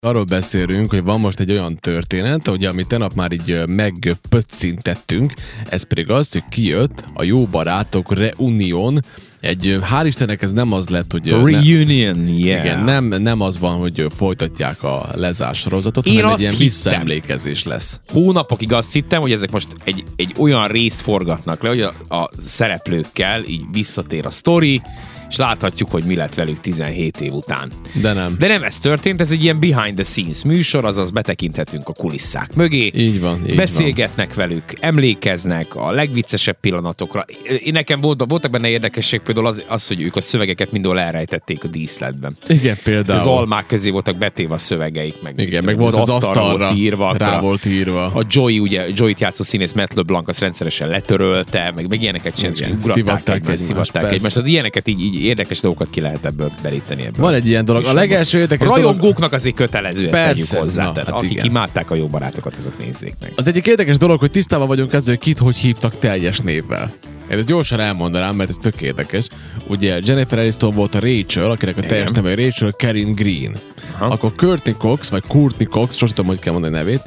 Arról beszélünk, hogy van most egy olyan történet, ugye, amit tegnap már így megpöccintettünk, ez pedig az, hogy kijött a Jó Barátok Reunion. Hál' Istennek ez nem az lett, hogy... Reunion, igen, nem az van, hogy folytatják a lezár sorozatot, hanem egy ilyen visszaemlékezés lesz. Hónapokig azt hittem, hogy ezek most egy olyan részt forgatnak le, hogy a szereplőkkel így visszatér a sztori, és láthatjuk, hogy mi lett velük 17 év után. De nem ez történt, ez egy ilyen behind the scenes műsor, azaz betekinthetünk a kulisszák mögé. Így van. Beszélgetnek velük, emlékeznek a legviccesebb pillanatokra. Nekem voltak benne érdekesség, például az, hogy ők a szövegeket mindenhol elrejtették a díszletben. Igen, például. Az almák közé voltak betéve a szövegeik, meg volt az asztalra rá volt írva. A Joey-t játszó színész Matt LeBlanc azt rendszeresen letörölte, meg ilyeneket csináltak, szivatták egymást. Tehát ilyeneket így érdekes dolgokat ki lehet ebből beríteni. Van egy ilyen dolog. A legelső érdekes dolog... Rajongóknak azért kötelező, ezt tegyük hozzá. Na, tehát hát akik igen. imádták a Jó Barátokat, azok nézzék meg. Az egyik érdekes dolog, hogy tisztában vagyunk ezzel, hogy kit hogy hívtak teljes névvel. Én ezt gyorsan elmondanám, mert ez tök érdekes. Ugye Jennifer Aniston volt a Rachel, akinek a teljes neve Rachel Karin Green. Aha. Akkor Courtney Cox, sosem tudom, hogy kell mondani a nevét.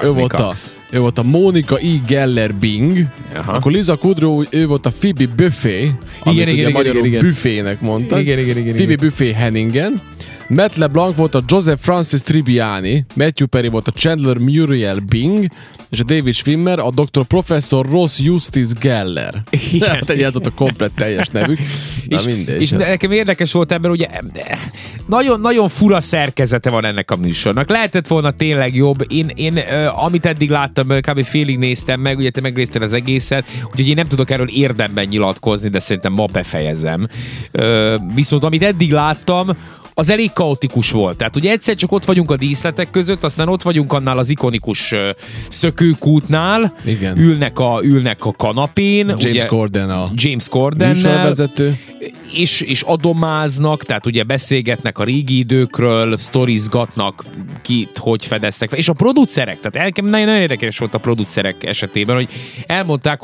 Ő volt a Monica E. Geller Bing. Aha. Akkor Lisa Kudrow, ő volt a Phoebe Buffay, amit ugye magyarul Buffének mondtak. Phoebe Buffay Henningen. Matt LeBlanc volt a Joseph Francis Tribbiani, Matthew Perry volt a Chandler Muriel Bing, és a David Schwimmer a Dr. Professor Ross Eustace Geller. Tehát ez ott a komplett teljes nevük. Na mindegy. És nekem érdekes volt ebben, ugye nagyon fura szerkezete van ennek a műsornak. Lehetett volna tényleg jobb. Én amit eddig láttam, kb. Félig néztem meg, ugye te megnézted az egészet, úgyhogy én nem tudok erről érdemben nyilatkozni, de szerintem ma befejezem. Viszont amit eddig láttam, az elég kaotikus volt. Tehát ugye egyszer csak ott vagyunk a díszletek között, aztán ott vagyunk annál az ikonikus szökőkútnál, ülnek a kanapén. James Corden műsorvezető. És adomáznak, tehát ugye beszélgetnek a régi időkről, sztorizgatnak, kit hogy fedeztek fel. És a producerek, tehát nagyon érdekes volt a producerek esetében, hogy elmondták,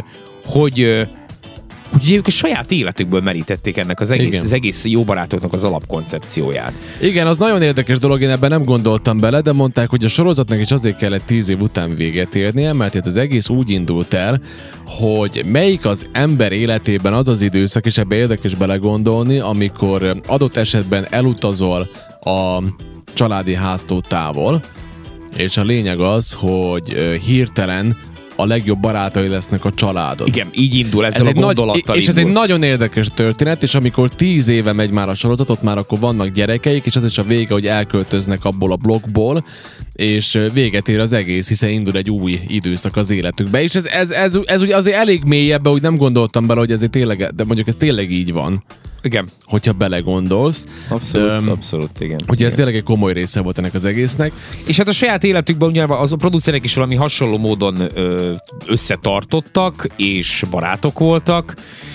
hogy ők a saját életükből merítették ennek az egész Jó Barátoknak az alapkoncepcióját. Igen, az nagyon érdekes dolog, én ebben nem gondoltam bele, de mondták, hogy a sorozatnak is azért kellett 10 év után véget érnie, mert itt az egész úgy indult el, hogy melyik az ember életében az az időszak, és ebbe érdekes belegondolni, amikor adott esetben elutazol a családi háztól távol, és a lényeg az, hogy hirtelen a legjobb barátai lesznek a családod. Igen, így indul, ezzel a gondolattal és ez egy nagyon érdekes történet, és amikor 10 éve megy már a sorozatot, már akkor vannak gyerekeik, és az is a vége, hogy elköltöznek abból a blokkból, és véget ér az egész, hiszen indul egy új időszak az életükbe. És ez ugye azért elég mély ebbe, hogy nem gondoltam bele, hogy ezért tényleg, de mondjuk ez tényleg így van. Igen. Hogyha belegondolsz. Abszolút, igen. Ugye ez tényleg egy komoly része volt ennek az egésznek. És hát a saját életükben ugye az a producerek is valami hasonló módon összetartottak, és barátok voltak,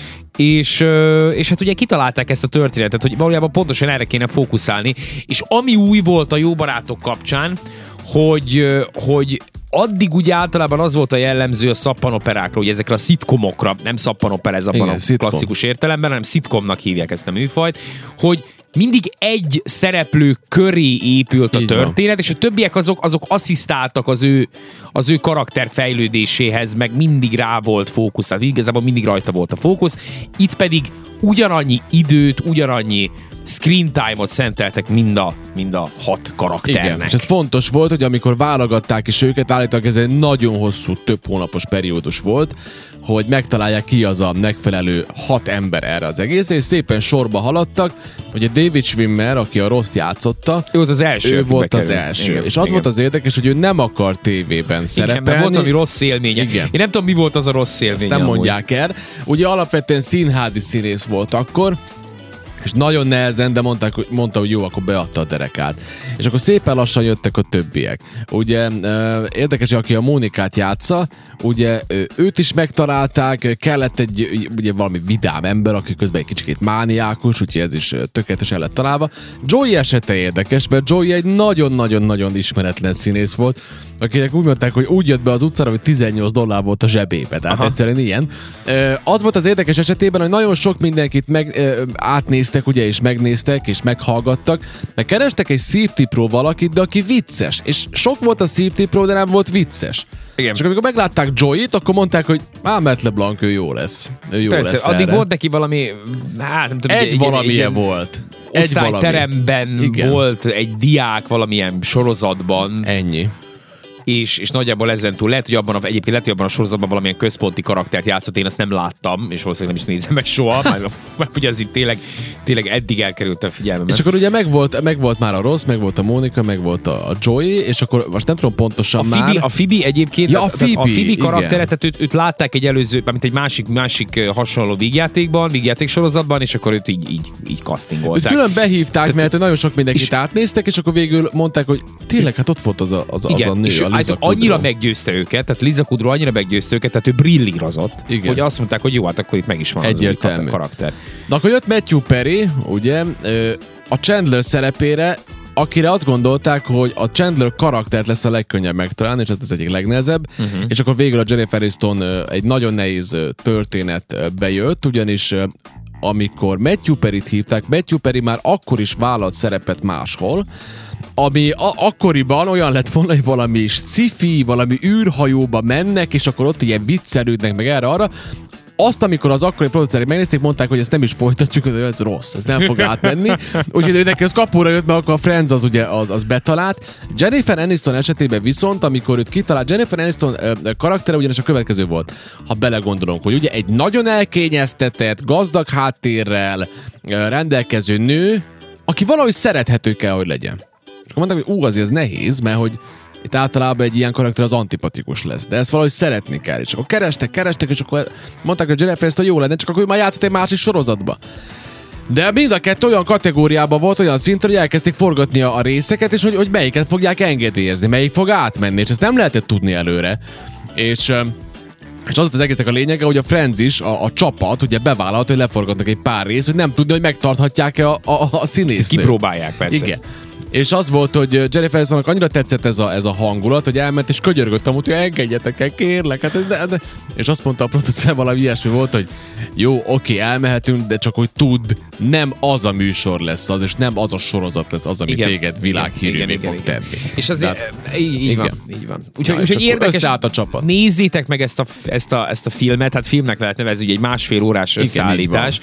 és hát ugye kitalálták ezt a történetet, hogy valójában pontosan erre kéne fókuszálni, és ami új volt a Jó Barátok kapcsán, hogy addig ugye általában az volt a jellemző a szappanoperákra, hogy ezekre a szitkomokra, nem szappanopera ez abban a klasszikus értelemben, hanem szitkomnak hívják ezt a műfajt, hogy mindig egy szereplő köré épült a történet, és a többiek azok asszisztáltak az ő karakter fejlődéséhez, meg mindig rá volt fókusz, tehát igazából mindig rajta volt a fókusz. Itt pedig ugyanannyi időt, ugyanannyi screen time-ot szenteltek mind a 6 karakternek. Igen, és ez fontos volt, hogy amikor válogatták is őket, állítólag ez egy nagyon hosszú, több hónapos periódus volt, hogy megtalálják ki az a megfelelő 6 ember erre az egészre, és szépen sorba haladtak, hogy a David Schwimmer, aki a Rost játszotta, ő volt az első. Igen, és az volt az érdekes, hogy ő nem akar tévében szerepelni. Igen, volt valami rossz élménye. Igen. Én nem tudom, mi volt az a rossz élménye. Ezt nem mondják el. Ugye alapvetően színházi színész volt akkor, és nagyon nehezen, de mondta, hogy jó, akkor beadta a derekát. És akkor szépen lassan jöttek a többiek. Ugye érdekes, hogy aki a Mónikát játsza, ugye őt is megtalálták, kellett egy ugye valami vidám ember, aki közben egy kicsit mániákus, úgyhogy ez is tökéletesen lett találva. Joey esete érdekes, mert Joey egy nagyon-nagyon-nagyon ismeretlen színész volt, akinek úgy mondták, hogy úgy jött be az utcára, hogy $18 volt a zsebébe, tehát egyszerűen ilyen. Az volt az érdekes esetében, hogy nagyon sok mindenkit átnéztek, végignéztek, ugye, és megnéztek, és meghallgattak, meg kerestek egy Safety Pro valakit, de aki vicces. És sok volt a Safety Pro, de nem volt vicces. Igen. És amikor meglátták Joey-t, akkor mondták, hogy Matt LeBlanc, ő jó lesz. Ő jó Persze, lesz addig erre. volt neki valami, hát nem tudom, Egy valamilyen volt. Osztályteremben volt egy diák valamilyen sorozatban. Ennyi. És nagyjából ezentúl lehet, hogy egyébként abban a sorozatban valamilyen központi karaktert játszott, én azt nem láttam, és valószínűleg nem is nézem meg soha, mert ugye az itt tényleg eddig elkerült a figyelmemet. És akkor ugye megvolt már a Ross, megvolt a Monica, megvolt a Joey, és akkor most nem tudom pontosan A Phoebe egyébként, ja, a Phoebe karakteret, igen. tehát őt látták egy előző, mint egy másik hasonló vígjáték sorozatban, és akkor őt így castingolták. Őt külön behívták, mert nagyon sok mindenkit átnéztek, és akkor végül mondták, hogy tényleg, hát ott volt az a nő, a Liza Kudrow. Annyira meggyőzte őket, tehát Liza Kudrow annyira meggyőzte őket, tehát ő brillírozott, hogy azt mondták, hogy jó, hát akkor itt meg is van az új karakter. De akkor jött Matthew Perry, ugye, a Chandler szerepére, akire azt gondolták, hogy a Chandler karaktert lesz a legkönnyebb megtalálni, és ez az egyik legnehezebb, és akkor végül a Jennifer Aniston egy nagyon nehéz történet bejött, ugyanis amikor Matthew Perryt hívták, Matthew Perry már akkor is vállalt szerepet máshol, ami akkoriban olyan lett volna, hogy valami sci-fi, valami űrhajóba mennek, és akkor ott ilyen viccelődnek meg erre-arra. Azt, amikor az akkori producerek megnézték, mondták, hogy ezt nem is folytatjuk, ez rossz, ez nem fog átmenni. Úgyhogy ő neki az kapóra jött, mert akkor a Friends az ugye az betalált. Jennifer Aniston esetében viszont, amikor őt kitalált, Jennifer Aniston karaktere ugyanis a következő volt. Ha belegondolunk, hogy ugye egy nagyon elkényeztetett, gazdag háttérrel rendelkező nő, aki valahogy szerethető kell, hogy legyen. És akkor mondták, hogy azért ez nehéz, mert hogy itt általában egy ilyen karakter az antipatikus lesz, de ezt valahogy szeretni kell. És akkor kerestek, és akkor mondták, hogy Jennifer Aniston jó lenne, csak akkor már játszott egy másik sorozatba. De mind a kettő olyan kategóriában volt, olyan szinten, hogy elkezdték forgatni a részeket, és hogy melyiket fogják engedélyezni, melyik fog átmenni, és ezt nem lehetett tudni előre. És az volt az egésznek a lényege, hogy a Friends is, a csapat ugye bevállalt, hogy leforgatnak egy pár részt, hogy nem tudni, hogy megtarthatják-e a színésznőt. Kipróbálják, persze. Igen. És az volt, hogy Jennifer Anistonnak annyira tetszett ez a hangulat, hogy elment és könyörgött amúgy, hogy engedjetek el, kérlek. Hát, és azt mondta a producer, valami ilyesmi volt, hogy jó, oké, elmehetünk, de csak hogy tudd, nem az a műsor lesz az, és nem az a sorozat lesz az, ami téged világhírűvé fog tenni. És azért így van. Úgyhogy érdekes, összeállt a csapat. Nézzétek meg ezt a filmet, hát filmnek lehet nevezni, ugye egy 1,5 órás összeállítás.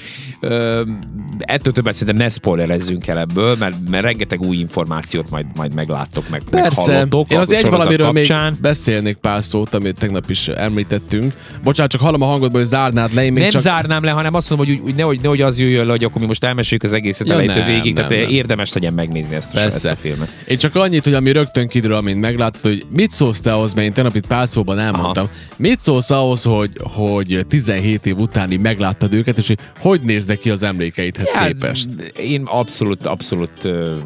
Ettől többet szerintem ne spoilerezzünk el ebből, mert rengeteg új információt majd megláttok, meg hallottok. Én az egy valamiről kapcsán. Még beszélnék pár szót, amit tegnap is említettünk. Bocsánat, csak hallom a hangodból, hogy zárnád le. Nem zárnám le, hanem azt mondom, hogy nehogy az jöjjön le, hogy akkor mi most elmeséljük az egészet elejétől végig, tehát érdemes legyen megnézni ezt a filmet. Én csak annyit, hogy ami rögtön kiderül, amint meglátod, hogy mit szólsz te ahhoz, mert én tegnap itt pár szóban elmondtam. Aha. Mit szólsz ahhoz, hogy 17 év utáni megláttad őket, és hogy néznek ki az emlékeidhez képest? Én abszolút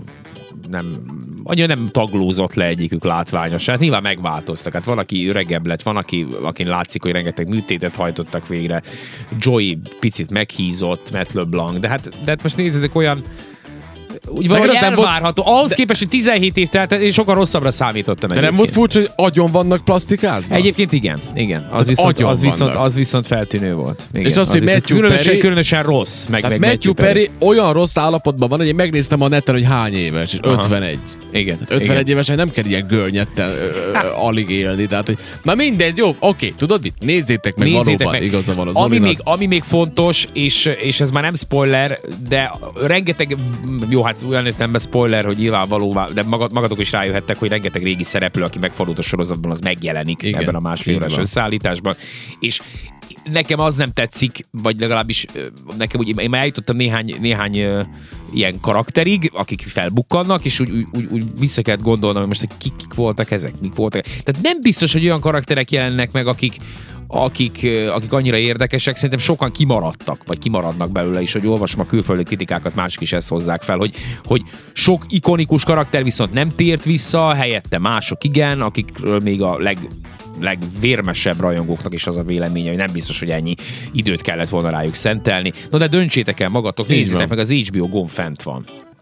annyira nem taglózott le egyikük látványos. Hát nyilván megváltoztak. Hát van, aki öregebb lett, van, akin látszik, hogy rengeteg műtétet hajtottak végre. Joey picit meghízott, Matt LeBlanc. De hát most nézd, ezek olyan úgy valahogy elvárható. Ahhoz képest, hogy 17 év telt, én sokkal rosszabbra számítottam. De nem volt furcsa, hogy agyon vannak plastikázva? Egyébként igen. Az viszont feltűnő volt. Igen. És azt, hogy Matthew Perry... Különösen rossz. Meg Matthew Perry olyan rossz állapotban van, hogy én megnéztem a neten, hogy hány éves, és 51. Igen. 51 évesen nem kell ilyen görnyettel alig élni. Tehát, hogy, na mindegy, jó, oké, tudod mit? Nézzétek meg, valóban igaza van az ami még fontos, és ez már nem spoiler, de rengeteg, jó, hát olyan értelemben spoiler, hogy nyilvánvalóvá, de magatok is rájöhettek, hogy rengeteg régi szereplő, aki megfordult a sorozatban, az megjelenik ebben a 1,5 órás összeállításban. És nekem az nem tetszik, vagy legalábbis nekem úgy, én már eljutottam néhány ilyen karakterig, akik felbukkannak, és úgy vissza kellett gondolnom, hogy most hogy kik voltak ezek, mik voltak. Tehát nem biztos, hogy olyan karakterek jelennek meg, akik annyira érdekesek, szerintem sokan kimaradtak, vagy kimaradnak belőle is, hogy olvasom a külföldi kritikákat, mások is ezt hozzák fel, hogy sok ikonikus karakter viszont nem tért vissza, helyette mások igen, akikről még a legvérmesebb rajongóknak is az a véleménye, hogy nem biztos, hogy ennyi időt kellett volna rájuk szentelni. No, de döntsétek el magatok, nézzétek meg, az HBO Go fent van.